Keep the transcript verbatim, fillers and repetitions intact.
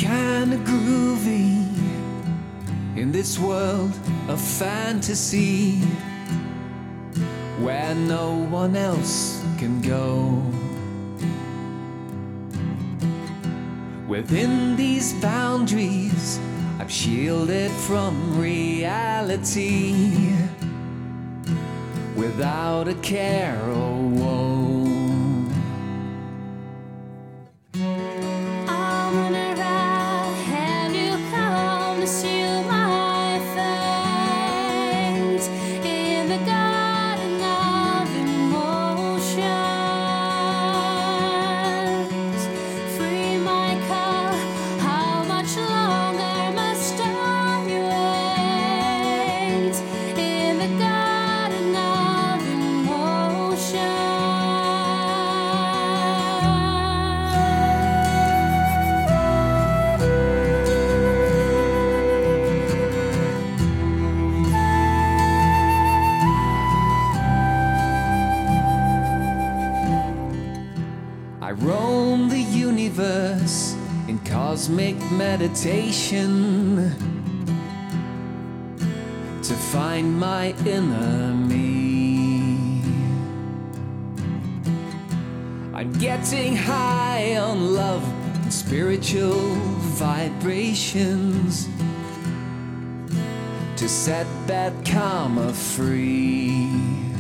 kinda groovy in this world of fantasy where no one else can go. Within these boundaries, I'm shielded from reality without a care or woe. I roam the universe in cosmic meditation to find my inner me. I'm getting high on love and spiritual vibrations to set bad karma free.